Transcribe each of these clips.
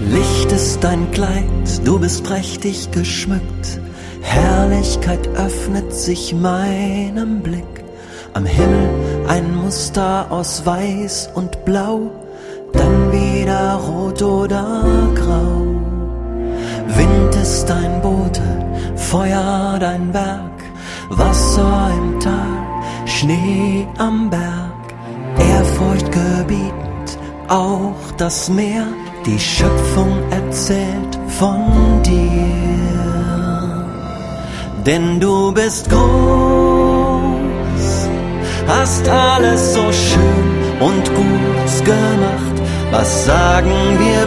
Licht ist dein Kleid, du bist prächtig geschmückt. Herrlichkeit öffnet sich meinem Blick. Am Himmel ein Muster aus Weiß und Blau, dann wieder Rot oder Grau. Wind ist dein Bote, Feuer dein Werk, Wasser im Tal, Schnee am Berg. Ehrfurchtgebietend auch das Meer, die Schöpfung erzählt von dir. Denn du bist groß, hast alles so schön und gut gemacht. Was sagen wir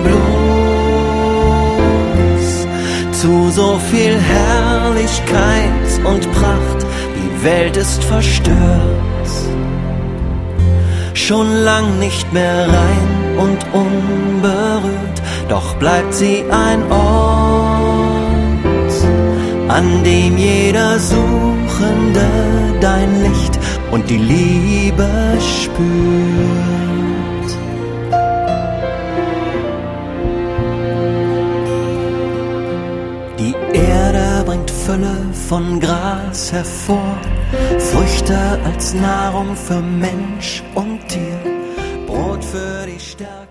bloß zu so viel Herrlichkeit und Pracht? Die Welt ist verstört, schon lang nicht mehr rein und unberührt, doch bleibt sie ein Ort, an dem jeder Suchende dein Licht und die Liebe spürt. Die Erde bringt Fülle von Gras hervor, Früchte als Nahrung für Mensch und Tier, Brot für die Sterne.